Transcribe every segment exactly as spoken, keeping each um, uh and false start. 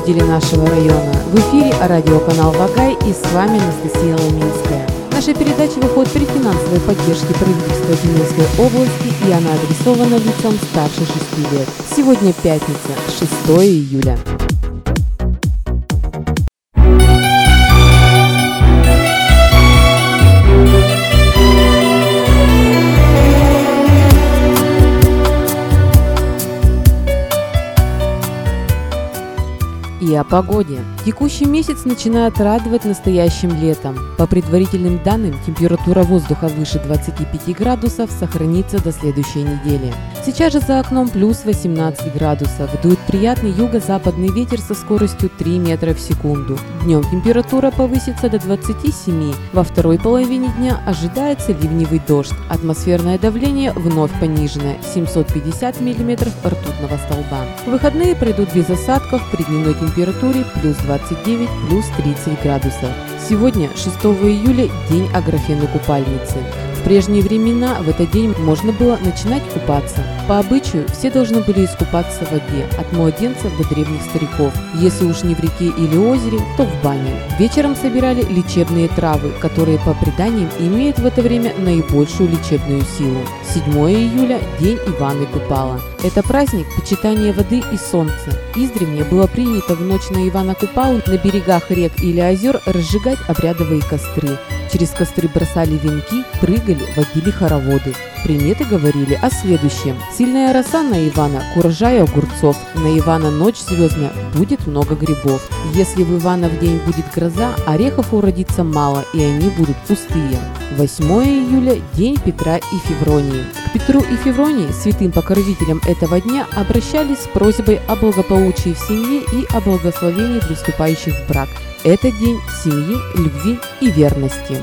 жители нашего района. В эфире радиоканал Вагай и с вами Анастасия Ломинская. Наша передача выходит при финансовой поддержке правительства Тюменской области, и она адресована лицам старше шести лет. Сегодня пятница, шестое июля. И о погоде. Текущий месяц начинает радовать настоящим летом. По предварительным данным, температура воздуха выше двадцати пяти градусов сохранится до следующей недели. Сейчас же за окном плюс восемнадцать градусов. Дует приятный юго-западный ветер со скоростью три метра в секунду. Днем температура повысится до двадцати семи. Во второй половине дня ожидается ливневый дождь. Атмосферное давление вновь понижено – семьсот пятьдесят миллиметров ртутного столба. Выходные пройдут без осадков при дневной температуре температуре плюс двадцать девять, плюс тридцать градусов. Сегодня, шестого июля, день Аграфены Купальницы. В прежние времена в этот день можно было начинать купаться. По обычаю все должны были искупаться в воде, от младенцев до древних стариков. Если уж не в реке или озере, то в бане. Вечером собирали лечебные травы, которые по преданиям имеют в это время наибольшую лечебную силу. седьмое июля – день Ивана Купала. Это праздник почитания воды и солнца. Издревле было принято в ночь на Ивана Купалу на берегах рек или озер разжигать обрядовые костры. Через костры бросали венки, прыгали, водили хороводы. Приметы говорили о следующем. Сильная роса на Ивана к урожаю огурцов, на Ивана ночь звездная, будет много грибов. Если в Ивана в день будет гроза, орехов уродится мало, и они будут пустые. восьмое июля – день Петра и Февронии. К Петру и Февронии, святым покровителям этого дня, обращались с просьбой о благополучии в семье и о благословении для вступающих в брак. Это день семьи, любви и верности.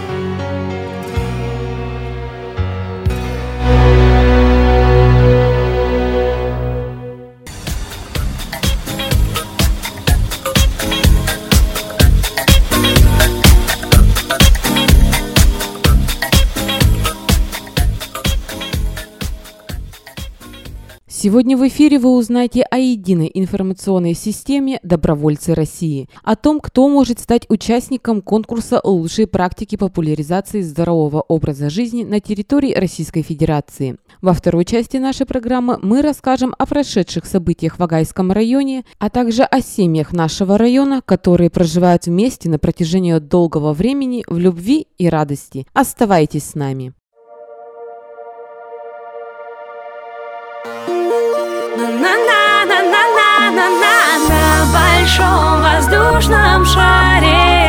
Сегодня в эфире вы узнаете о единой информационной системе «Добровольцы России», о том, кто может стать участником конкурса «Лучшие практики популяризации здорового образа жизни на территории Российской Федерации». Во второй части нашей программы мы расскажем о прошедших событиях в Вагайском районе, а также о семьях нашего района, которые проживают вместе на протяжении долгого времени в любви и радости. Оставайтесь с нами. На большом воздушном шаре,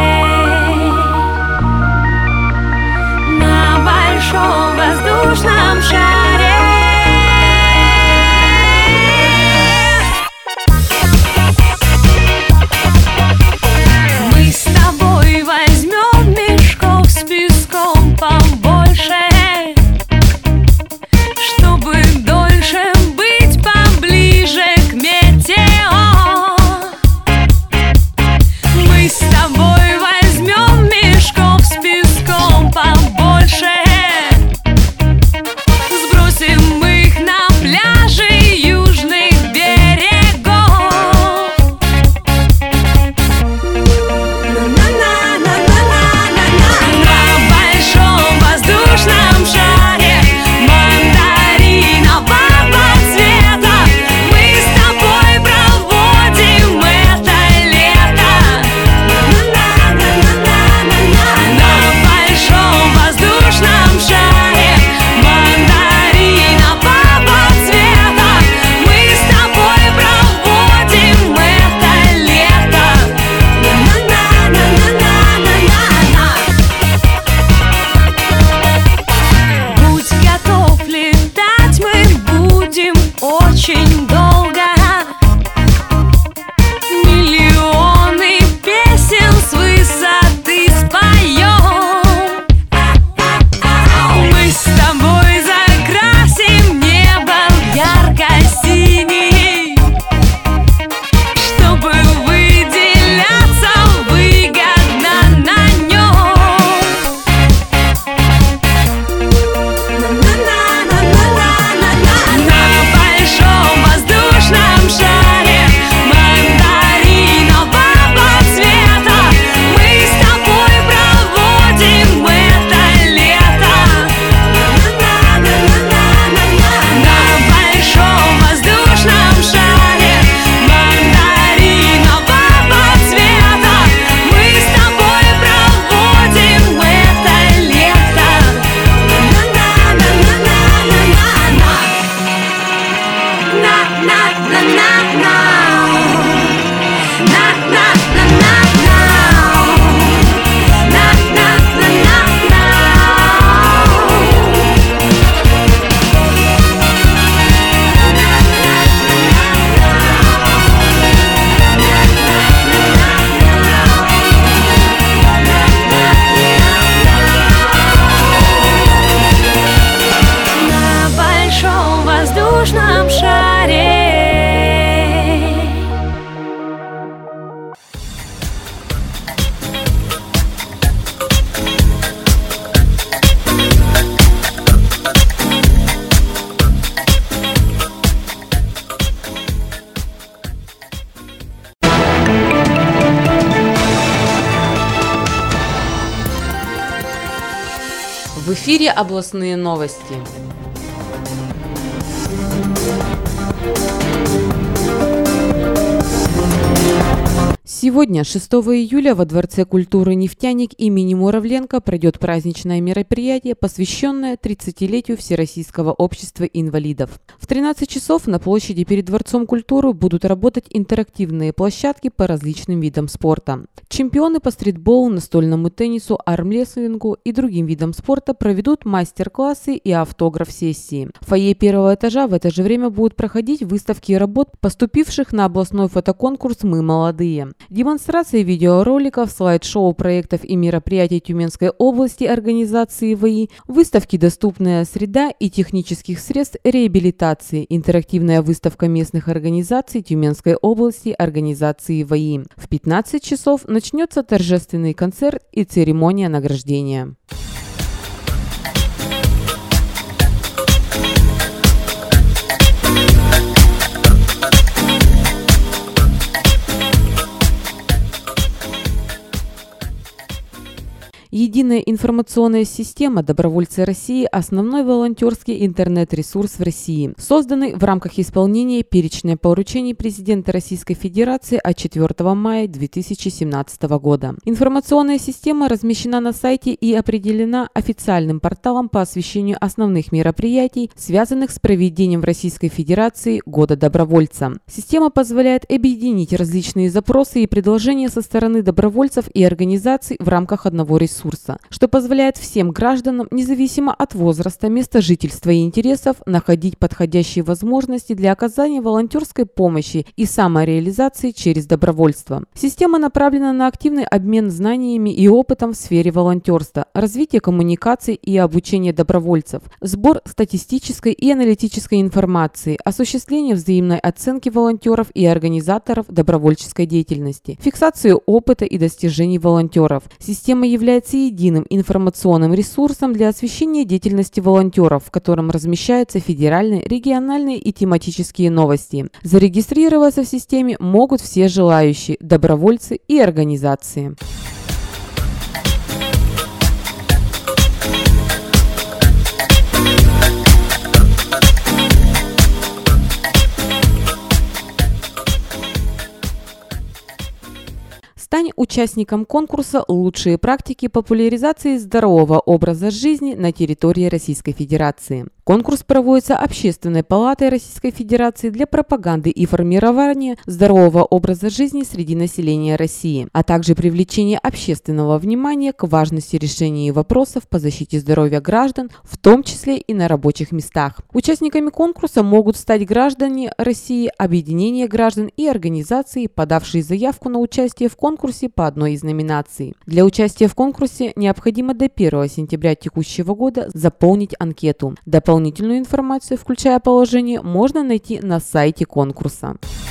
на большом воздушном шаре. Мы с тобой возьмем мешков с песком побольше, чтобы дольше быть поближе к метео. Мы с тобой возьмем мешков с песком побольше, сбросим их на пляжи южных берегов. На большом воздушном шаре мандаринового цвета мы с тобой проводим это лето. На большом воздушном шаре мандаринового цвета мы с тобой проводим это лето. Будь готов летать, мы будем очень долго. Миллионы песен с высоты споем. Мы с тобой закрасим небо в ярко-синий, чтобы выделяться выгодно на нем. На большом В эфире областные новости. Сегодня, шестого июля, во Дворце культуры «Нефтяник» имени Муравленко пройдет праздничное мероприятие, посвященное тридцатилетию Всероссийского общества инвалидов. В тринадцать часов на площади перед Дворцом культуры будут работать интерактивные площадки по различным видам спорта. Чемпионы по стритболу, настольному теннису, армрестлингу и другим видам спорта проведут мастер-классы и автограф-сессии. В фойе первого этажа в это же время будут проходить выставки работ, поступивших на областной фотоконкурс «Мы молодые». Демонстрации видеороликов, слайд-шоу проектов и мероприятий Тюменской области организации ВАИ, выставки «Доступная среда» и технических средств реабилитации, интерактивная выставка местных организаций Тюменской области организации ВАИ. В пятнадцать часов начнется торжественный концерт и церемония награждения. Единая информационная система «Добровольцы России» – основной волонтерский интернет-ресурс в России, созданный в рамках исполнения перечня поручений президента Российской Федерации от четвёртого мая две тысячи семнадцатого года. Информационная система размещена на сайте и определена официальным порталом по освещению основных мероприятий, связанных с проведением в Российской Федерации Года добровольца. Система позволяет объединить различные запросы и предложения со стороны добровольцев и организаций в рамках одного ресурса. Ресурса, что позволяет всем гражданам, независимо от возраста, места жительства и интересов, находить подходящие возможности для оказания волонтерской помощи и самореализации через добровольство. Система направлена на активный обмен знаниями и опытом в сфере волонтерства, развитие коммуникаций и обучение добровольцев, сбор статистической и аналитической информации, осуществление взаимной оценки волонтеров и организаторов добровольческой деятельности, фиксацию опыта и достижений волонтеров. Система является единым информационным ресурсом для освещения деятельности волонтеров, в котором размещаются федеральные, региональные и тематические новости. Зарегистрироваться в системе могут все желающие, добровольцы и организации. Стань участником конкурса «Лучшие практики популяризации здорового образа жизни на территории Российской Федерации». Конкурс проводится Общественной палатой Российской Федерации для пропаганды и формирования здорового образа жизни среди населения России, а также привлечения общественного внимания к важности решения вопросов по защите здоровья граждан, в том числе и на рабочих местах. Участниками конкурса могут стать граждане России, объединения граждан и организации, подавшие заявку на участие в конкурсе по одной из номинаций. Для участия в конкурсе необходимо до первого сентября текущего года заполнить анкету. Дополнительную информацию, включая положение, можно найти на сайте конкурса.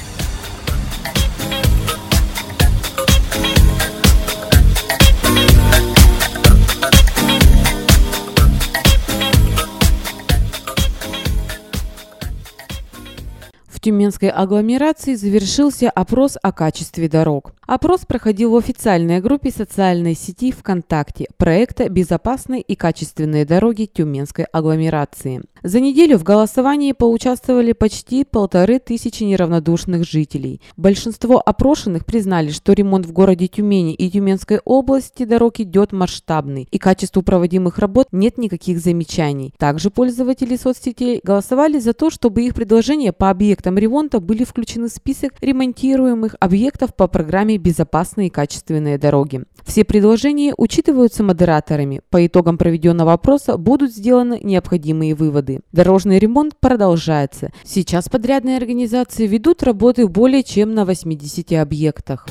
В Тюменской агломерации завершился опрос о качестве дорог. Опрос проходил в официальной группе социальной сети ВКонтакте проекта «Безопасные и качественные дороги Тюменской агломерации». За неделю в голосовании поучаствовали почти полторы тысячи неравнодушных жителей. Большинство опрошенных признали, что ремонт в городе Тюмени и Тюменской области дорог идет масштабный, и к качеству проводимых работ нет никаких замечаний. Также пользователи соцсетей голосовали за то, чтобы их предложения по объектам ремонта были включены в список ремонтируемых объектов по программе «Безопасные и качественные дороги». Все предложения учитываются модераторами. По итогам проведенного опроса будут сделаны необходимые выводы. Дорожный ремонт продолжается. Сейчас подрядные организации ведут работы более чем на восьмидесяти объектах.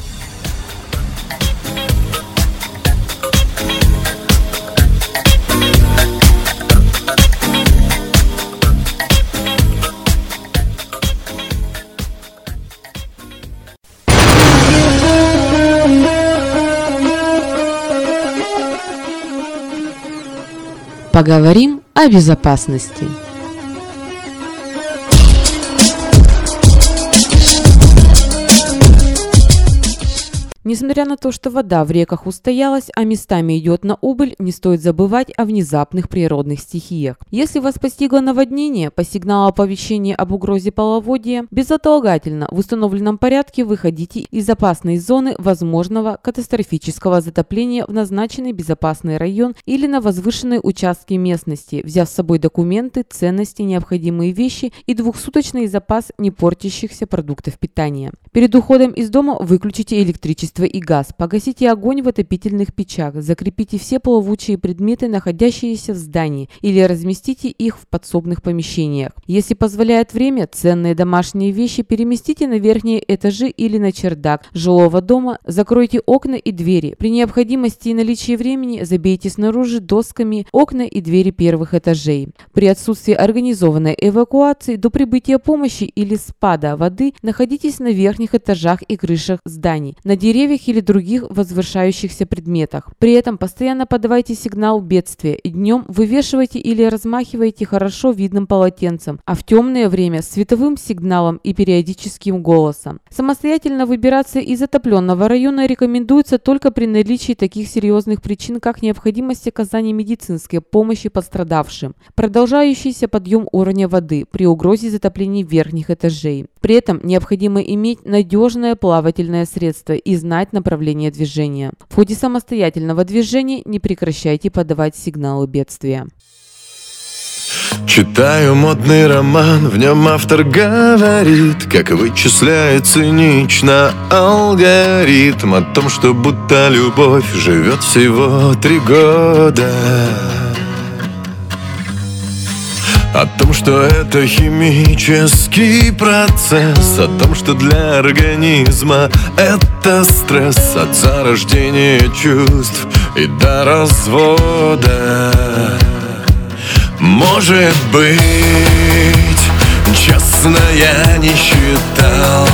Поговорим о безопасности. Несмотря на то, что вода в реках устоялась, а местами идет на убыль, не стоит забывать о внезапных природных стихиях. Если вас постигло наводнение, по сигналу оповещения об угрозе половодья, безотлагательно в установленном порядке выходите из опасной зоны возможного катастрофического затопления в назначенный безопасный район или на возвышенные участки местности, взяв с собой документы, ценности, необходимые вещи и двухсуточный запас не портящихся продуктов питания. Перед уходом из дома выключите электричество и газ, погасите огонь в отопительных печах, закрепите все плавучие предметы, находящиеся в здании, или разместите их в подсобных помещениях. Если позволяет время, ценные домашние вещи переместите на верхние этажи или на чердак жилого дома, закройте окна и двери. При необходимости и наличии времени забейте снаружи досками окна и двери первых этажей. При отсутствии организованной эвакуации до прибытия помощи или спада воды находитесь на верхних этажах и крышах зданий, на деревьях или других возвышающихся предметах. При этом постоянно подавайте сигнал бедствия и днем вывешивайте или размахивайте хорошо видным полотенцем, а в темное время световым сигналом и периодическим голосом. Самостоятельно выбираться из затопленного района рекомендуется только при наличии таких серьезных причин, как необходимость оказания медицинской помощи пострадавшим, продолжающийся подъем уровня воды при угрозе затопления верхних этажей. При этом необходимо иметь надежное плавательное средство и знать направление движения. В ходе самостоятельного движения не прекращайте подавать сигналы бедствия. Читаю модный роман, в нем автор говорит, как вычисляет цинично алгоритм о том, что будто любовь живет всего три года. О том, что это химический процесс, о том, что для организма это стресс от зарождения чувств и до развода. Может быть, честно, я не считал,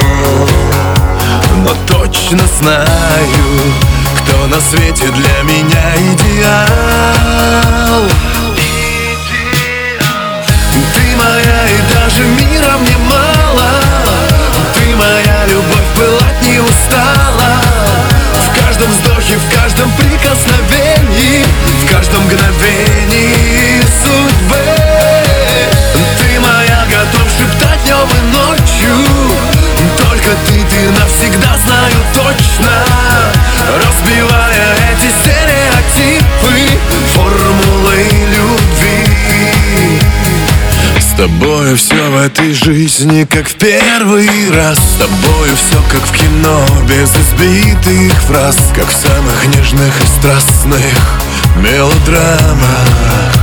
но точно знаю, кто на свете для меня идеал. Ты моя, и даже мира мне мало. Ты моя любовь, пылать не устала. В каждом вздохе, в каждом прикосновении, в каждом мгновении судьбы. Ты моя, готов шептать днем и ночью. Только ты, ты навсегда, знаю точно. Разбивая эти стереотипы, формулы любви. С тобою все в этой жизни как в первый раз. С тобою все как в кино, без избитых фраз, как в самых нежных и страстных мелодрамах.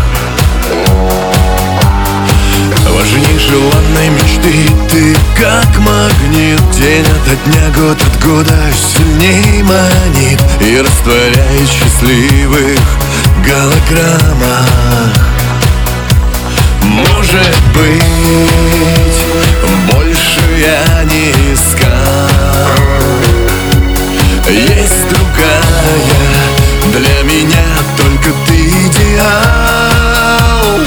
Важней желанной мечты ты как магнит, день ото дня, год от года сильней манит и растворяет в счастливых голограммах. Может быть, больше я не искал. Есть другая, для меня только ты идеал.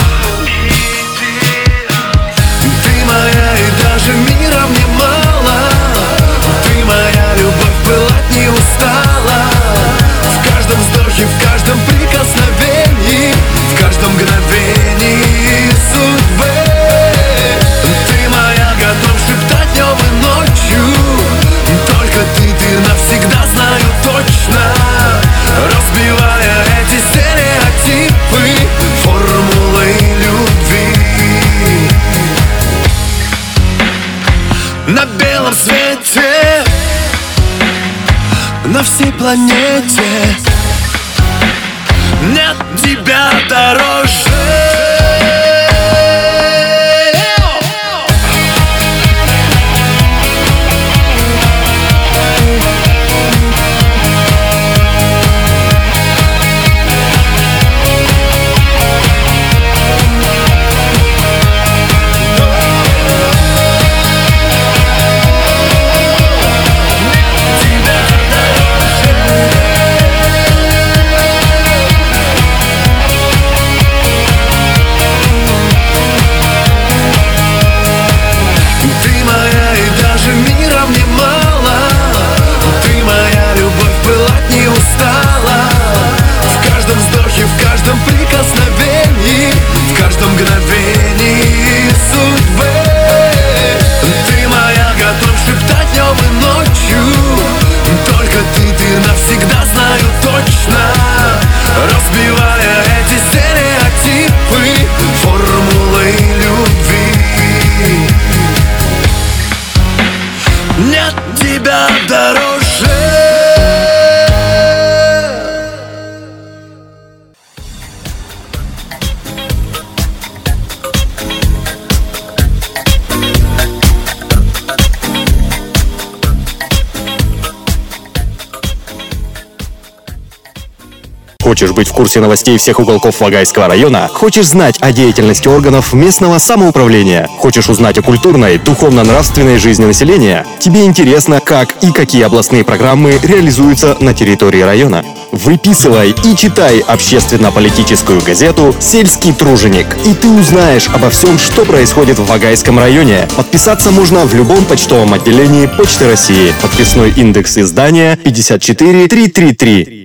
Ты моя, и даже мира мне мало. Ты моя любовь, пылать не устала. В каждом вздохе, в каждом прикосновении, в каждом мгновении судьбы. Ты моя, готов шептать днем и ночью. Только ты, ты навсегда, знаю точно. Разбивая эти стереотипы, формулы любви. На белом свете, на всей планете нет тебя дороже. Хочешь быть в курсе новостей всех уголков Вагайского района? Хочешь знать о деятельности органов местного самоуправления? Хочешь узнать о культурной, духовно-нравственной жизни населения? Тебе интересно, как и какие областные программы реализуются на территории района? Выписывай и читай общественно-политическую газету «Сельский труженик», и ты узнаешь обо всем, что происходит в Вагайском районе. Подписаться можно в любом почтовом отделении Почты России. Подписной индекс издания пятьдесят четыре триста тридцать три.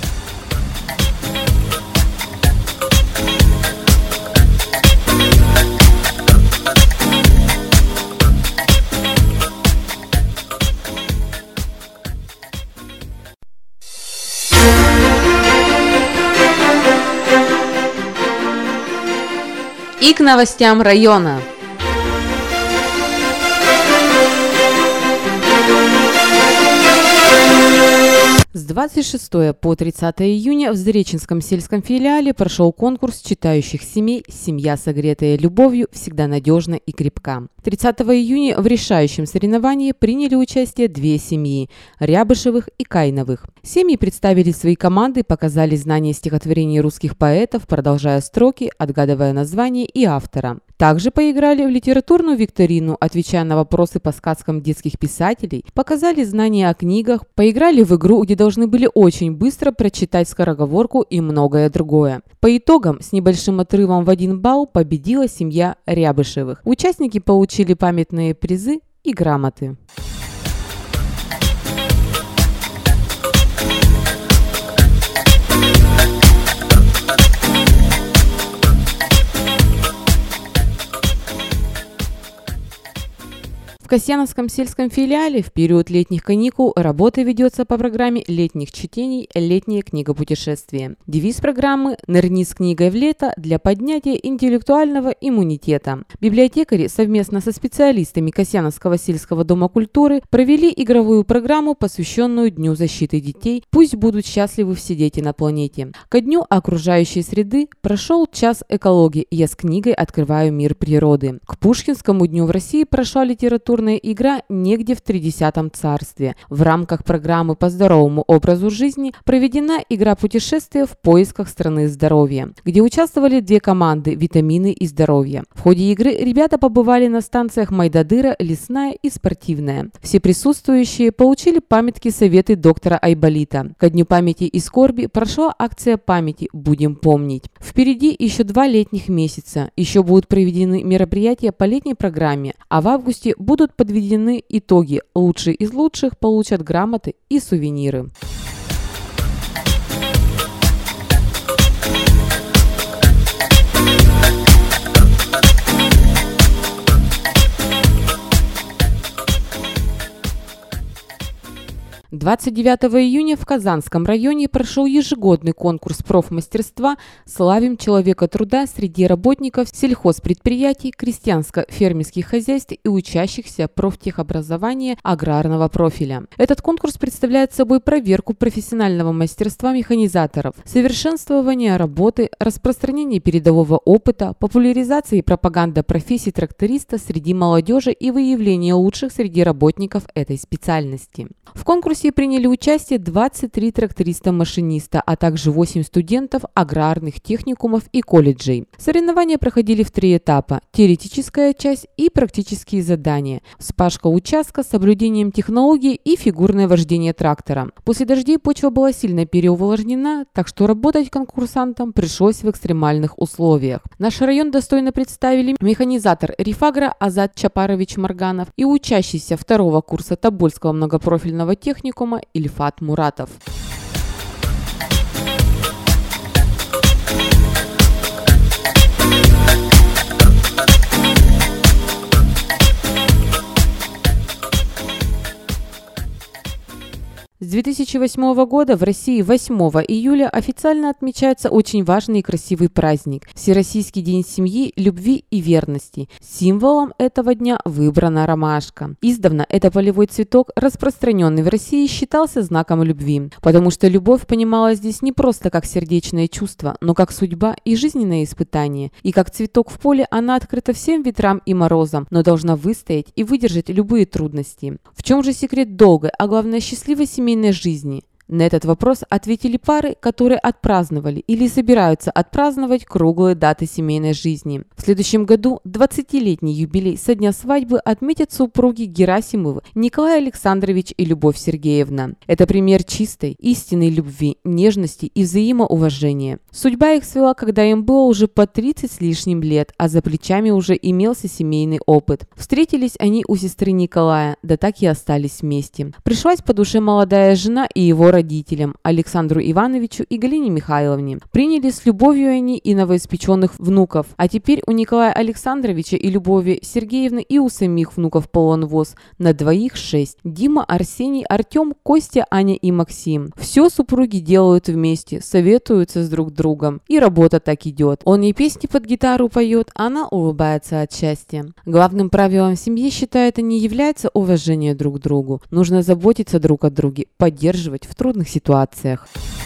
И к новостям района. С двадцать шестого по тридцатое июня в Зареченском сельском филиале прошел конкурс читающих семей «Семья, согретая любовью, всегда надежна и крепка». тридцатого июня в решающем соревновании приняли участие две семьи – Рябышевых и Кайновых. Семьи представили свои команды, показали знания стихотворений русских поэтов, продолжая строки, отгадывая название и автора. Также поиграли в литературную викторину, отвечая на вопросы по сказкам детских писателей, показали знания о книгах, поиграли в игру, где должны были очень быстро прочитать скороговорку и многое другое. По итогам, с небольшим отрывом в один балл победила семья Рябышевых. Участники получили памятные призы и грамоты. В Касьяновском сельском филиале в период летних каникул работа ведется по программе летних чтений «Летнее книгопутешествие». Девиз программы «Нырни с книгой в лето» для поднятия интеллектуального иммунитета. Библиотекари совместно со специалистами Касьяновского сельского дома культуры провели игровую программу, посвященную Дню защиты детей «Пусть будут счастливы все дети на планете». Ко Дню окружающей среды прошел час экологии «Я с книгой открываю мир природы». К Пушкинскому дню в России прошла литературная игра «Негде в тридесятом царстве». В рамках программы по здоровому образу жизни проведена игра путешествия в поисках страны здоровья, где участвовали две команды «Витамины и здоровье». В ходе игры ребята побывали на станциях Майдадыра, Лесная и Спортивная. Все присутствующие получили памятки советы доктора Айболита. Ко Дню памяти и скорби прошла акция памяти «Будем помнить». Впереди еще два летних месяца. Еще будут проведены мероприятия по летней программе, а в августе будут подведены итоги. Лучшие из лучших получат грамоты и сувениры. двадцать девятого июня в Казанском районе прошел ежегодный конкурс профмастерства «Славим человека труда» среди работников сельхозпредприятий, крестьянско-фермерских хозяйств и учащихся профтехобразования аграрного профиля. Этот конкурс представляет собой проверку профессионального мастерства механизаторов, совершенствование работы, распространение передового опыта, популяризация и пропаганда профессии тракториста среди молодежи и выявление лучших среди работников этой специальности. В конкурсе приняли участие двадцать три тракториста-машиниста, а также восемь студентов аграрных техникумов и колледжей. Соревнования проходили в три этапа – теоретическая часть и практические задания, вспашка участка с соблюдением технологий и фигурное вождение трактора. После дождей почва была сильно переувлажнена, так что работать конкурсантам пришлось в экстремальных условиях. Наш район достойно представили механизатор Рифагра Азат Чапарович Марганов и учащийся второго курса Тобольского многопрофильного техникума Ильфат Муратов. С две тысячи восьмого года в России восьмого июля официально отмечается очень важный и красивый праздник – Всероссийский день семьи, любви и верности. Символом этого дня выбрана ромашка. Издавна это полевой цветок, распространенный в России, считался знаком любви, потому что любовь понималась здесь не просто как сердечное чувство, но как судьба и жизненное испытание. И как цветок в поле она открыта всем ветрам и морозам, но должна выстоять и выдержать любые трудности. В чем же секрет долгой, а главное счастливой семейной жизни? На этот вопрос ответили пары, которые отпраздновали или собираются отпраздновать круглые даты семейной жизни. В следующем году двадцатилетний юбилей со дня свадьбы отметят супруги Герасимовы Николай Александрович и Любовь Сергеевна. Это пример чистой, истинной любви, нежности и взаимоуважения. Судьба их свела, когда им было уже по тридцать с лишним лет, а за плечами уже имелся семейный опыт. Встретились они у сестры Николая, да так и остались вместе. Пришлась по душе молодая жена и его родителям, Александру Ивановичу и Галине Михайловне. Приняли с любовью они и новоиспеченных внуков. А теперь у Николая Александровича и Любови Сергеевны и у самих внуков полон воз. На двоих шесть. Дима, Арсений, Артем, Костя, Аня и Максим. Все супруги делают вместе, советуются с друг другом. И работа так идет. Он ей песни под гитару поет, она улыбается от счастья. Главным правилом в семье, считает они, является уважение друг к другу. Нужно заботиться друг о друге, поддерживать в трудных ситуациях.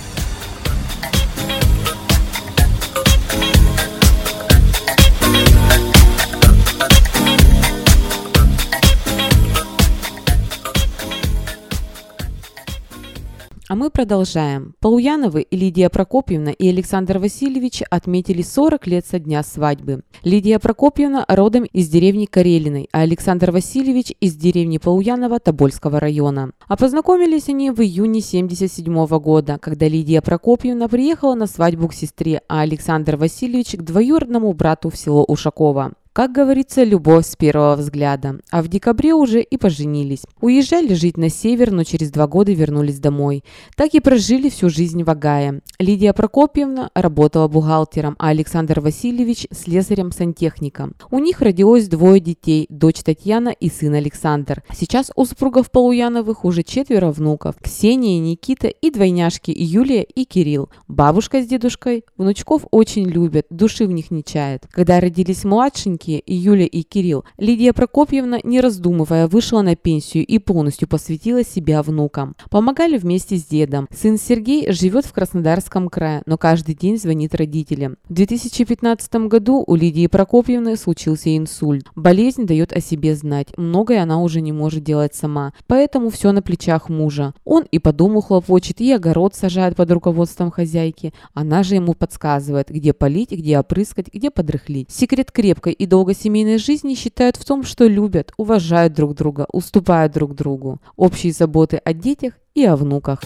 А мы продолжаем. Полуяновы Лидия Прокопьевна и Александр Васильевич отметили сорок лет со дня свадьбы. Лидия Прокопьевна родом из деревни Карелиной, а Александр Васильевич из деревни Полуянова Тобольского района. А познакомились они в июне семьдесят седьмого года, когда Лидия Прокопьевна приехала на свадьбу к сестре, а Александр Васильевич к двоюродному брату в село Ушаково. Как говорится, любовь с первого взгляда. А в декабре уже и поженились. Уезжали жить на север, но через два года вернулись домой. Так и прожили всю жизнь в Огайо. Лидия Прокопьевна работала бухгалтером, а Александр Васильевич – слесарем-сантехником. У них родилось двое детей – дочь Татьяна и сын Александр. Сейчас у супругов Полуяновых уже четверо внуков – Ксения, Никита и двойняшки Юлия и Кирилл. Бабушка с дедушкой внучков очень любят, души в них не чает. Когда родились младшенькие, Юля и Кирилл, Лидия Прокопьевна, не раздумывая, вышла на пенсию и полностью посвятила себя внукам. Помогали вместе с дедом. Сын Сергей живет в Краснодарском крае, но каждый день звонит родителям. В две тысячи пятнадцатом году у Лидии Прокопьевны случился инсульт. Болезнь дает о себе знать. Многое она уже не может делать сама, поэтому все на плечах мужа. Он и по дому хлопочет, и огород сажает под руководством хозяйки. Она же ему подсказывает, где полить, где опрыскать, где подрыхлить. Секрет крепкой и долгосемейной жизни считают в том, что любят, уважают друг друга, уступают друг другу. Общие заботы о детях и о внуках.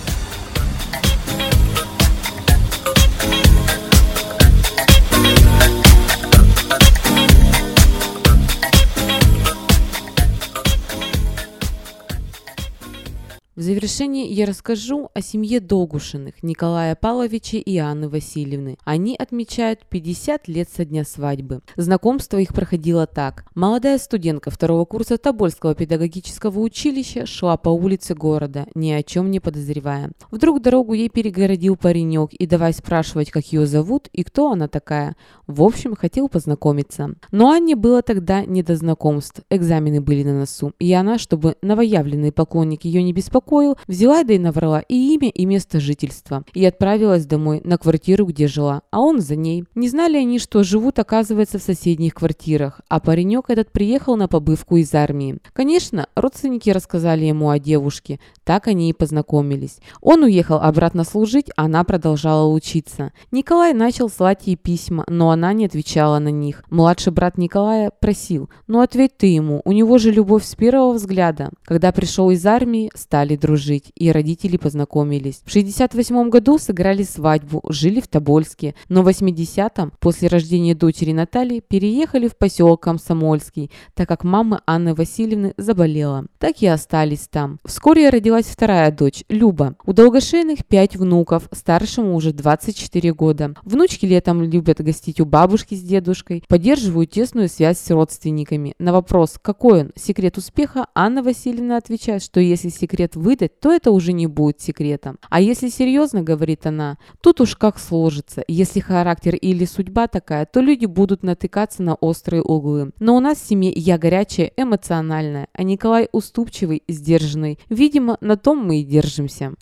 В завершении я расскажу о семье Долгушиных Николая Павловича и Анны Васильевны. Они отмечают пятьдесят лет со дня свадьбы. Знакомство их проходило так. Молодая студентка второго курса Тобольского педагогического училища шла по улице города, ни о чем не подозревая. Вдруг дорогу ей перегородил паренек и давай спрашивать, как ее зовут и кто она такая. В общем, хотел познакомиться. Но Анне было тогда не до знакомств. Экзамены были на носу, и она, чтобы новоявленный поклонник ее не беспокоил, взяла да и наврала и имя, и место жительства, и отправилась домой на квартиру, где жила, а он за ней. Не знали они, что живут, оказывается, в соседних квартирах, а паренек этот приехал на побывку из армии. Конечно, родственники рассказали ему о девушке, так они и познакомились. Он уехал обратно служить, а она продолжала учиться. Николай начал слать ей письма, но она не отвечала на них. Младший брат Николая просил: «Ну ответь ты ему, у него же любовь с первого взгляда». Когда пришел из армии, стали дружить, и родители познакомились. В шестьдесят восьмом году сыграли свадьбу, жили в Тобольске, но в восьмидесятом, после рождения дочери Натальи, переехали в поселок Комсомольский, так как мама Анны Васильевны заболела. Так и остались там. Вскоре родилась вторая дочь, Люба. У Долгошейных пять внуков, старшему уже двадцать четыре года. Внучки летом любят гостить у бабушки с дедушкой, поддерживают тесную связь с родственниками. На вопрос, какой он секрет успеха, Анна Васильевна отвечает, что если секрет выдать, то это уже не будет секретом. А если серьезно, говорит она, тут уж как сложится. Если характер или судьба такая, то люди будут натыкаться на острые углы. Но у нас в семье я горячая, эмоциональная, а Николай уступчивый, сдержанный. Видимо, на том мы и держимся.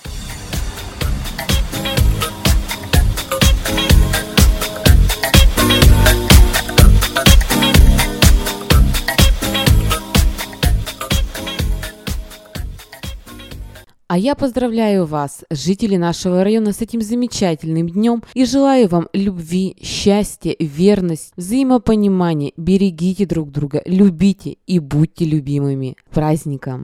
А я поздравляю вас, жители нашего района, с этим замечательным днем и желаю вам любви, счастья, верности, взаимопонимания. Берегите друг друга, любите и будьте любимыми. Праздником!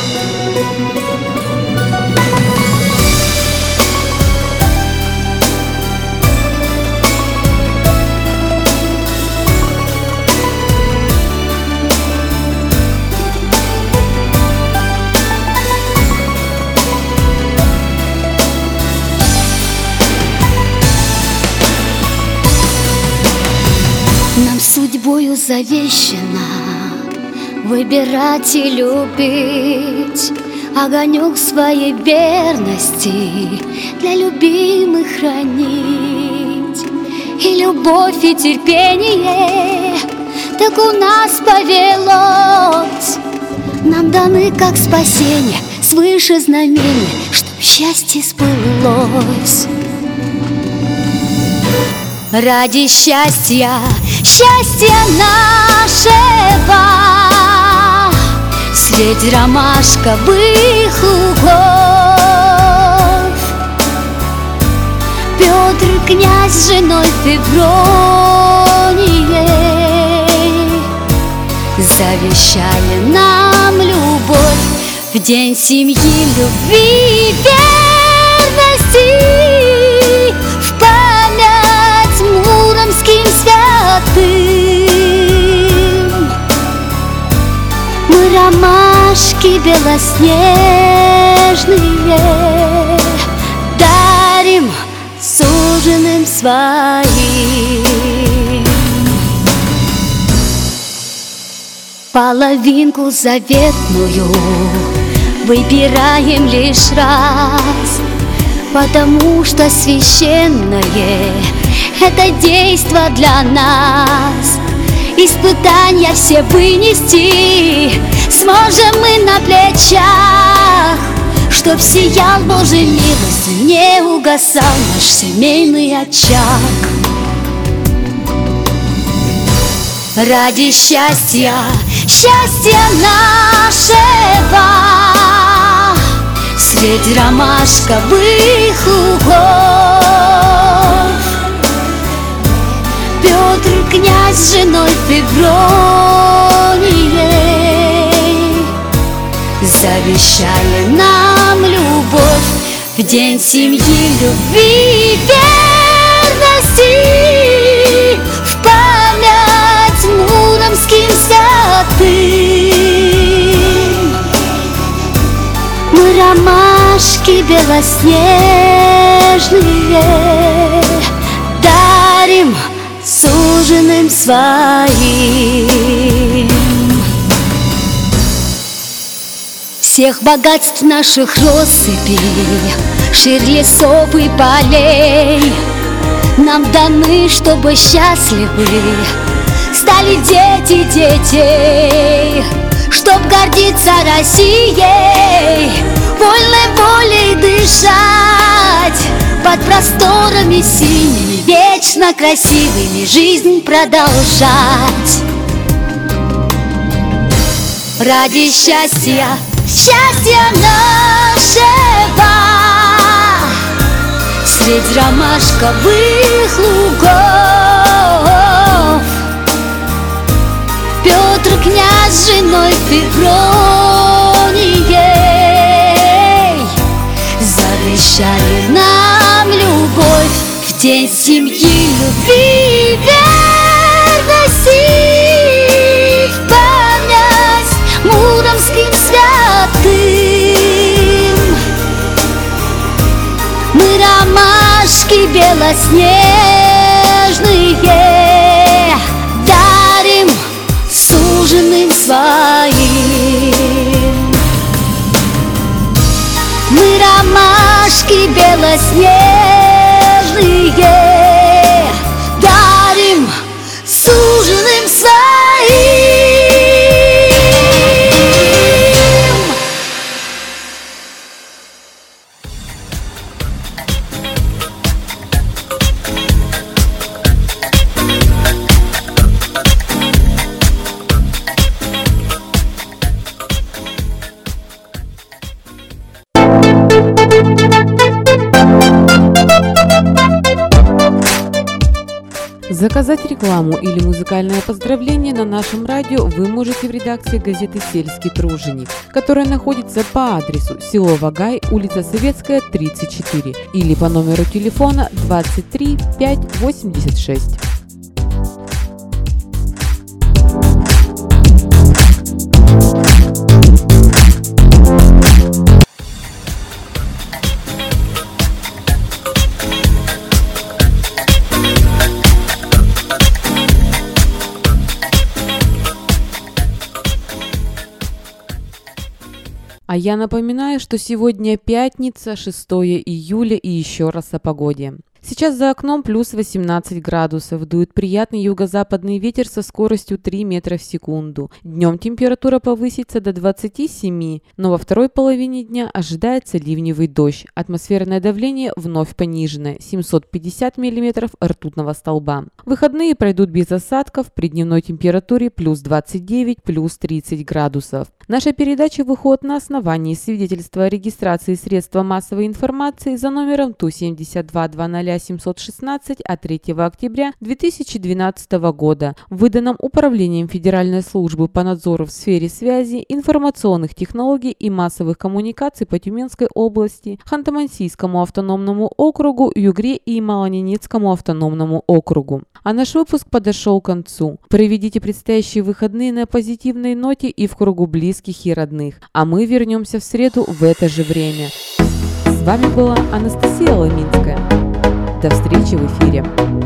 Нам судьбою завещено выбирать и любить, огонек своей верности для любимых хранить. И любовь, и терпение так у нас повелось, нам даны как спасение свыше знамения, чтоб счастье сбылось. Ради счастья, счастья нашего, средь ромашковых лугов, Петр, князь с женой Февронией завещали нам любовь в день семьи, любви и верности. Муромским святым мы ромашки белоснежные дарим суженым своим. Половинку заветную выбираем лишь раз, потому что священное это действо для нас. Испытания все вынести сможем мы на плечах, чтоб сиял Божьей милостью, не угасал наш семейный очаг. Ради счастья, счастья нашего, средь ромашковых лугов, Петр, князь с женой Февронией завещали нам любовь в день семьи, любви и верности, в память муромским святым мы ромашки белоснежные дарим суженым своим. Всех богатств наших россыпей, ширь лесов и полей нам даны, чтобы счастливы стали дети детей, чтоб гордиться Россией, вольной волей дышать под просторами синими, вечно красивыми жизнь продолжать. Ради счастья, счастья нашего, средь ромашковых лугов, Петр, князь с женой Февронией завещали нам любовь в день семьи, любви и верности, в память муромским святым мы ромашки белоснежные дарим суженым своим. Мы ромашки белоснежные дарим суженым своим. Заказать рекламу или музыкальное поздравление на нашем радио вы можете в редакции газеты «Сельский труженик», которая находится по адресу село Вагай, улица Советская, тридцать четыре, или по номеру телефона двадцать три пять восемьдесят шесть. А я напоминаю, что сегодня пятница, шестое июля, и еще раз о погоде. Сейчас за окном плюс восемнадцать градусов, дует приятный юго-западный ветер со скоростью три метра в секунду. Днем температура повысится до двадцати семи, но во второй половине дня ожидается ливневый дождь. Атмосферное давление вновь пониженное, семьсот пятьдесят миллиметров ртутного столба. Выходные пройдут без осадков, при дневной температуре плюс двадцать девять, плюс тридцать градусов. Наша передача выходит на основании свидетельства о регистрации средства массовой информации за номером Ту семьдесят два двадцать семьсот шестнадцать от третьего октября две тысячи двенадцатого года, выданном Управлением Федеральной службы по надзору в сфере связи, информационных технологий и массовых коммуникаций по Тюменской области, Ханты-Мансийскому автономному округу, Югре и Малоненецкому автономному округу. А наш выпуск подошел к концу. Проведите предстоящие выходные на позитивной ноте и в кругу близких и родных. А мы вернемся в среду в это же время. С вами была Анастасия Ломинская. До встречи в эфире.